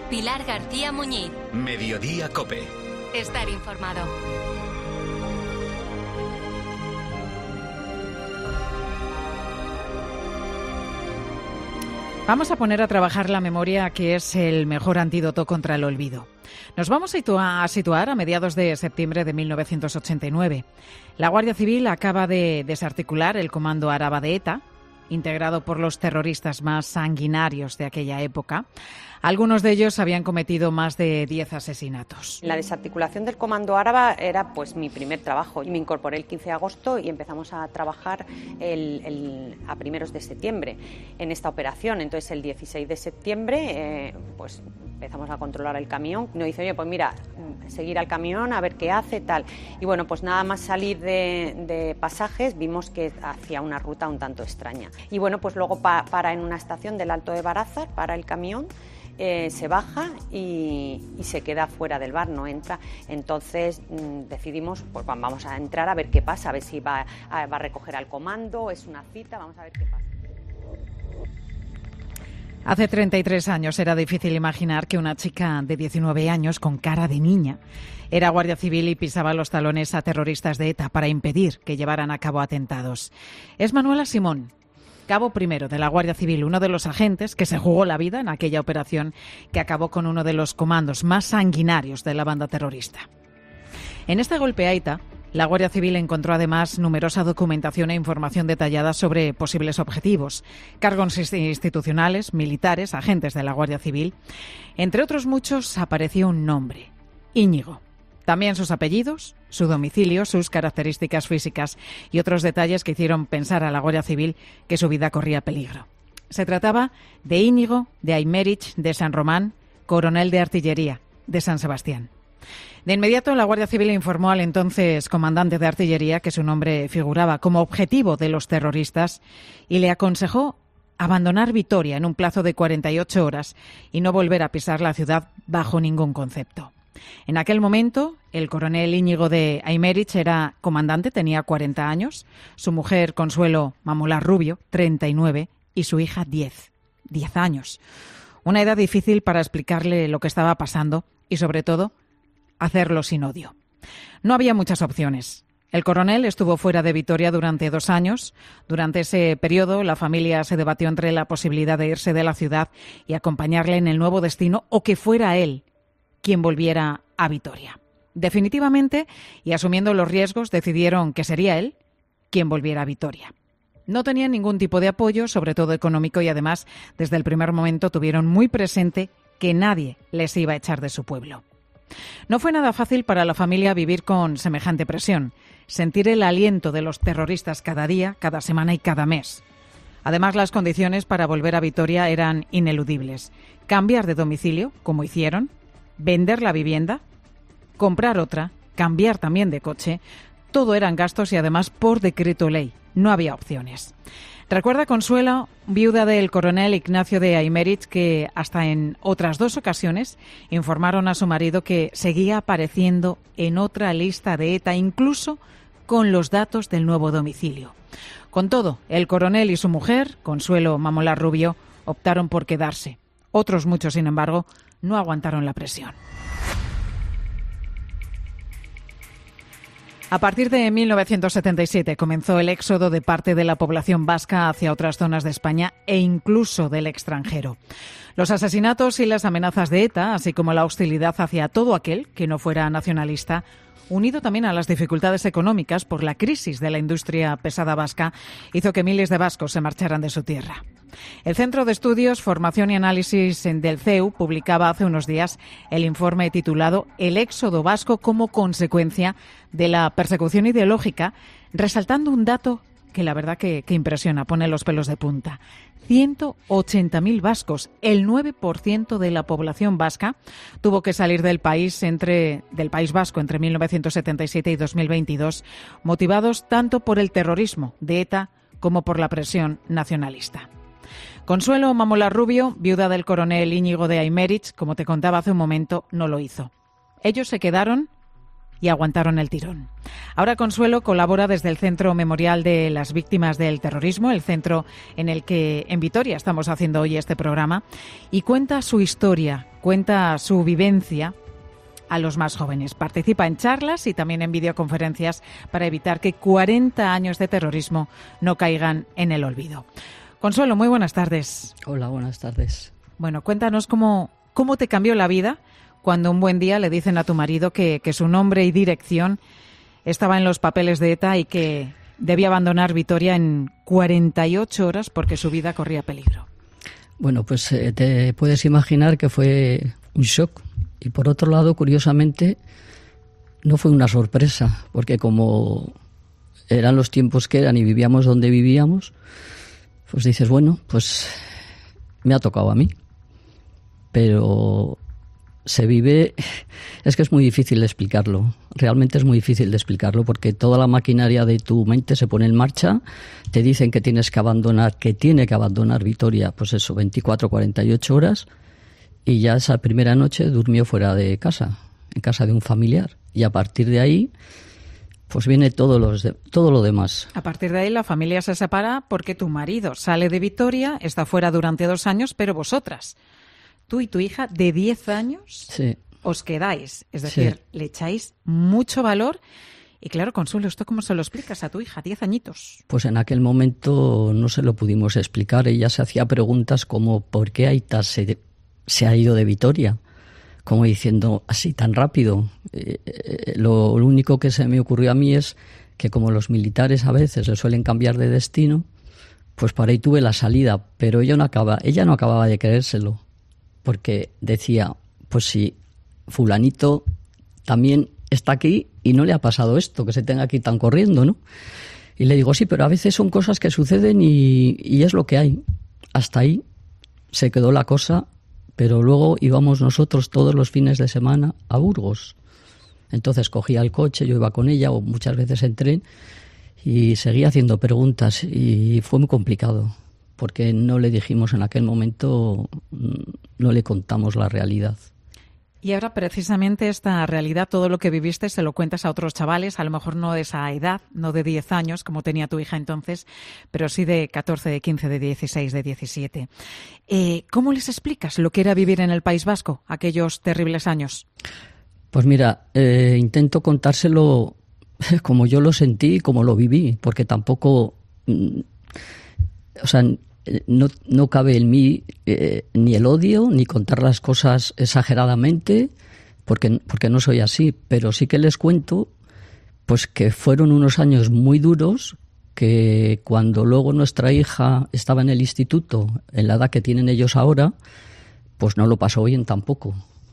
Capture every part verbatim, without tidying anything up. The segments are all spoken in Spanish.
Pilar García Muñiz. Mediodía COPE. Estar informado. Vamos a poner a trabajar la memoria, que es el mejor antídoto contra el olvido. Nos vamos a situar a mediados de septiembre de mil novecientos ochenta y nueve. La Guardia Civil acaba de desarticular el Comando Araba de ETA, integrado por los terroristas más sanguinarios de aquella época. Algunos de ellos habían cometido más de diez asesinatos. La desarticulación del Comando Araba era pues mi primer trabajo. Me incorporé el quince de agosto y empezamos a trabajar el, el, a primeros de septiembre en esta operación. Entonces el dieciséis de septiembre eh, pues empezamos a controlar el camión. Nos dice, oye, pues mira, seguir al camión a ver qué hace, tal. Y bueno, pues nada más salir de, de Pasajes vimos que hacía una ruta un tanto extraña. Y bueno, pues luego pa, para en una estación del Alto de Barázar, para el camión. Eh, se baja y, y se queda fuera del bar, no entra. Entonces mmm, decidimos, pues vamos a entrar a ver qué pasa, a ver si va a, va a recoger al comando, es una cita, vamos a ver qué pasa. Hace treinta y tres años era difícil imaginar que una chica de diecinueve años con cara de niña era guardia civil y pisaba los talones a terroristas de ETA para impedir que llevaran a cabo atentados. Es Manuela Simón, cabo primero de la Guardia Civil, uno de los agentes que se jugó la vida en aquella operación que acabó con uno de los comandos más sanguinarios de la banda terrorista. En este golpe a ETA, la Guardia Civil encontró además numerosa documentación e información detallada sobre posibles objetivos, cargos institucionales, militares, agentes de la Guardia Civil. Entre otros muchos apareció un nombre: Íñigo. También sus apellidos, su domicilio, sus características físicas y otros detalles que hicieron pensar a la Guardia Civil que su vida corría peligro. Se trataba de Íñigo de Aymerich de San Román, coronel de artillería de San Sebastián. De inmediato, la Guardia Civil informó al entonces comandante de artillería que su nombre figuraba como objetivo de los terroristas y le aconsejó abandonar Vitoria en un plazo de cuarenta y ocho horas y no volver a pisar la ciudad bajo ningún concepto. En aquel momento, el coronel Íñigo de Aymerich era comandante, tenía cuarenta años, su mujer Consuelo Mamolar Rubio, treinta y nueve, y su hija diez, diez años. Una edad difícil para explicarle lo que estaba pasando y, sobre todo, hacerlo sin odio. No había muchas opciones. El coronel estuvo fuera de Vitoria durante dos años. Durante ese periodo, la familia se debatió entre la posibilidad de irse de la ciudad y acompañarle en el nuevo destino o que fuera él quien volviera a Vitoria. Definitivamente, y asumiendo los riesgos, decidieron que sería él quien volviera a Vitoria. No tenían ningún tipo de apoyo, sobre todo económico, y además, desde el primer momento tuvieron muy presente que nadie les iba a echar de su pueblo. No fue nada fácil para la familia vivir con semejante presión, sentir el aliento de los terroristas cada día, cada semana y cada mes. Además, las condiciones para volver a Vitoria eran ineludibles. Cambiar de domicilio, como hicieron, vender la vivienda, comprar otra, cambiar también de coche, todo eran gastos y además por decreto ley, no había opciones. Recuerda Consuelo, viuda del coronel Ignacio de Aymerich, que hasta en otras dos ocasiones informaron a su marido que seguía apareciendo en otra lista de ETA, incluso con los datos del nuevo domicilio. Con todo, el coronel y su mujer, Consuelo Mamolar Rubio, optaron por quedarse. Otros muchos, sin embargo, no aguantaron la presión. A partir de mil novecientos setenta y siete comenzó el éxodo de parte de la población vasca hacia otras zonas de España e incluso del extranjero. Los asesinatos y las amenazas de ETA, así como la hostilidad hacia todo aquel que no fuera nacionalista, unido también a las dificultades económicas por la crisis de la industria pesada vasca, hizo que miles de vascos se marcharan de su tierra. El Centro de Estudios, Formación y Análisis del C E U publicaba hace unos días el informe titulado El éxodo vasco como consecuencia de la persecución ideológica, resaltando un dato que la verdad que, que impresiona, pone los pelos de punta. ciento ochenta mil vascos, el nueve por ciento de la población vasca, tuvo que salir del país entre del País Vasco entre mil novecientos setenta y siete y dos mil veintidós, motivados tanto por el terrorismo de ETA como por la presión nacionalista. Consuelo Mamolar Rubio, viuda del coronel Íñigo de Aymerich, como te contaba hace un momento, no lo hizo. Ellos se quedaron y aguantaron el tirón. Ahora Consuelo colabora desde el Centro Memorial de las Víctimas del Terrorismo, el centro en el que en Vitoria estamos haciendo hoy este programa, y cuenta su historia cuenta su vivencia a los más jóvenes. Participa en charlas y también en videoconferencias para evitar que cuarenta años de terrorismo no caigan en el olvido. Consuelo, muy buenas tardes. Hola, buenas tardes. Bueno, cuéntanos cómo, cómo te cambió la vida cuando un buen día le dicen a tu marido que, que su nombre y dirección estaba en los papeles de ETA y que debía abandonar Vitoria en cuarenta y ocho horas porque su vida corría peligro. Bueno, pues eh, te puedes imaginar que fue un shock. Y por otro lado, curiosamente, no fue una sorpresa, porque como eran los tiempos que eran y vivíamos donde vivíamos, pues dices, bueno, pues me ha tocado a mí. Pero se vive, es que es muy difícil de explicarlo, realmente es muy difícil de explicarlo, porque toda la maquinaria de tu mente se pone en marcha, te dicen que tienes que abandonar, que tiene que abandonar Vitoria, pues eso, veinticuatro, cuarenta y ocho horas, y ya esa primera noche durmió fuera de casa, en casa de un familiar. Y a partir de ahí, pues viene todo, los de, todo lo demás. A partir de ahí la familia se separa porque tu marido sale de Vitoria, está fuera durante dos años, pero vosotras, tú y tu hija de diez años, sí, os quedáis. Es decir, sí, le echáis mucho valor. Y claro, Consuelo, ¿esto cómo se lo explicas a tu hija? Diez añitos. Pues en aquel momento no se lo pudimos explicar. Ella se hacía preguntas como ¿por qué Aita se... se ha ido de Vitoria, como diciendo así tan rápido. Eh, eh, lo, lo único que se me ocurrió a mí es que como los militares a veces le suelen cambiar de destino, pues por ahí tuve la salida, pero ella no acaba, ella no acababa de creérselo, porque decía, pues si fulanito también está aquí y no le ha pasado esto, que se tenga que ir tan corriendo, ¿no? Y le digo, sí, pero a veces son cosas que suceden y, y es lo que hay. Hasta ahí se quedó la cosa. Pero luego íbamos nosotros todos los fines de semana a Burgos. Entonces cogía el coche, yo iba con ella o muchas veces en tren y seguía haciendo preguntas y fue muy complicado porque no le dijimos en aquel momento, no le contamos la realidad. Y ahora precisamente esta realidad, todo lo que viviste, se lo cuentas a otros chavales, a lo mejor no de esa edad, no de diez años como tenía tu hija entonces, pero sí de catorce, de quince, de dieciséis, de diecisiete. Eh, ¿Cómo les explicas lo que era vivir en el País Vasco aquellos terribles años? Pues mira, eh, intento contárselo como yo lo sentí, como lo viví, porque tampoco, mm, o sea, No, no cabe en mí eh, ni el odio, ni contar las cosas exageradamente, porque, porque no soy así, pero sí que les cuento pues que fueron unos años muy duros, que cuando luego nuestra hija estaba en el instituto, en la edad que tienen ellos ahora, pues no lo pasó bien tampoco,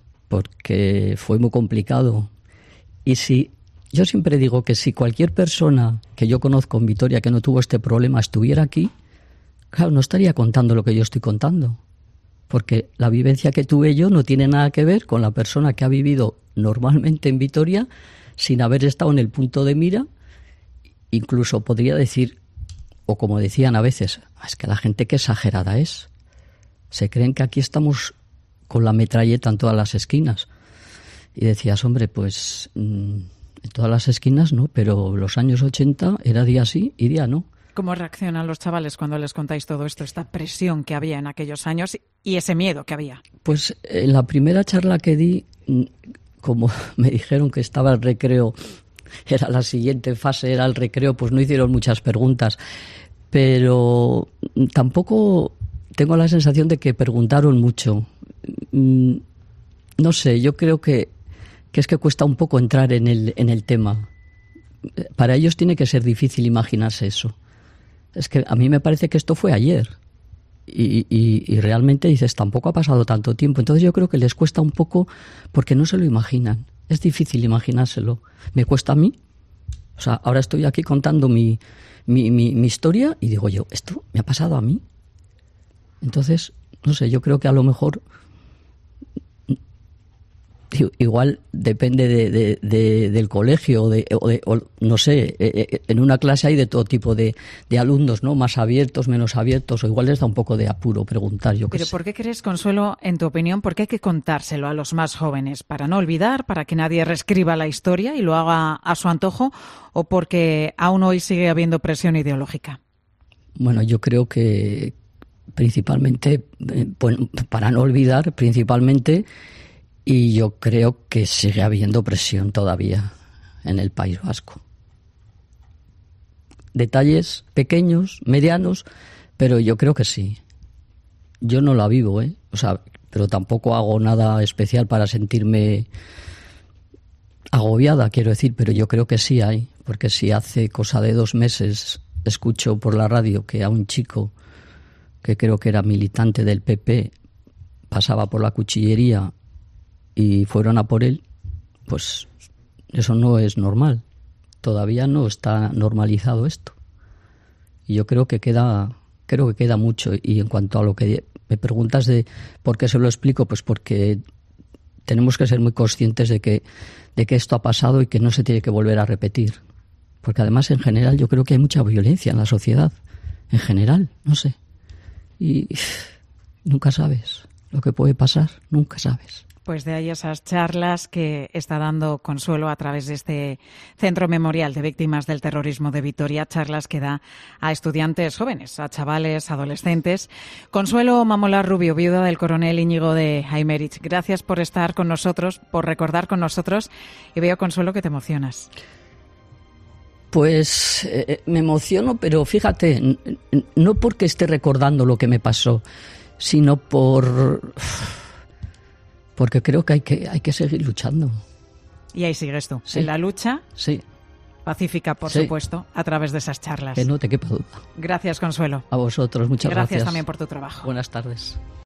porque fue muy complicado. Y si, yo siempre digo que si cualquier persona que yo conozco en Vitoria que no tuvo este problema estuviera aquí, claro, no estaría contando lo que yo estoy contando, porque la vivencia que tuve yo no tiene nada que ver con la persona que ha vivido normalmente en Vitoria sin haber estado en el punto de mira. Incluso podría decir, o como decían a veces, es que la gente qué exagerada es. Se creen que aquí estamos con la metralleta en todas las esquinas. Y decías, hombre, pues en todas las esquinas no, pero los años ochenta era día sí y día no. ¿Cómo reaccionan los chavales cuando les contáis todo esto, esta presión que había en aquellos años y ese miedo que había? Pues en la primera charla que di, como me dijeron que estaba el recreo, era la siguiente fase, era el recreo, pues no hicieron muchas preguntas. Pero tampoco tengo la sensación de que preguntaron mucho. No sé, yo creo que, que es que cuesta un poco entrar en el, en el tema. Para ellos tiene que ser difícil imaginarse eso. Es que a mí me parece que esto fue ayer y, y, y realmente dices, tampoco ha pasado tanto tiempo. Entonces yo creo que les cuesta un poco porque no se lo imaginan. Es difícil imaginárselo. Me cuesta a mí. O sea, ahora estoy aquí contando mi, mi, mi, mi historia y digo yo, ¿esto me ha pasado a mí? Entonces, no sé, yo creo que a lo mejor igual depende de, de, de, del colegio o, de, o, de, o no sé, en una clase hay de todo tipo de, de alumnos, ¿no? Más abiertos, menos abiertos, o igual les da un poco de apuro preguntar. Yo Pero sé. ¿por qué crees, Consuelo, en tu opinión, por qué hay que contárselo a los más jóvenes? ¿Para no olvidar, para que nadie reescriba la historia y lo haga a su antojo, o porque aún hoy sigue habiendo presión ideológica? Bueno, yo creo que principalmente, eh, bueno, para no olvidar, principalmente, y yo creo que sigue habiendo presión todavía en el País Vasco. Detalles pequeños, medianos, pero yo creo que sí. Yo no la vivo, ¿eh? O sea, pero tampoco hago nada especial para sentirme agobiada, quiero decir, pero yo creo que sí hay, porque si hace cosa de dos meses escucho por la radio que a un chico que creo que era militante del P P pasaba por la cuchillería y fueron a por él, pues eso no es normal. Todavía no está normalizado esto. Y yo creo que queda, creo que queda mucho. Y en cuanto a lo que me preguntas de por qué se lo explico, pues porque tenemos que ser muy conscientes de que, de que esto ha pasado y que no se tiene que volver a repetir. Porque además, en general, yo creo que hay mucha violencia en la sociedad. En general, no sé. Y nunca sabes lo que puede pasar, nunca sabes. Pues de ahí esas charlas que está dando Consuelo a través de este Centro Memorial de Víctimas del Terrorismo de Vitoria, charlas que da a estudiantes jóvenes, a chavales, adolescentes. Consuelo Mamolar Rubio, viuda del coronel Íñigo de Aymerich, gracias por estar con nosotros, por recordar con nosotros, y veo, Consuelo, que te emocionas. Pues eh, me emociono, pero fíjate, n- n- no porque esté recordando lo que me pasó, sino por... porque creo que hay que hay que seguir luchando. Y ahí sigues tú, sí. en la lucha sí. pacífica, por sí. supuesto, a través de esas charlas. Que no te quepa duda. Gracias, Consuelo. A vosotros, muchas gracias. gracias. También por tu trabajo. Buenas tardes.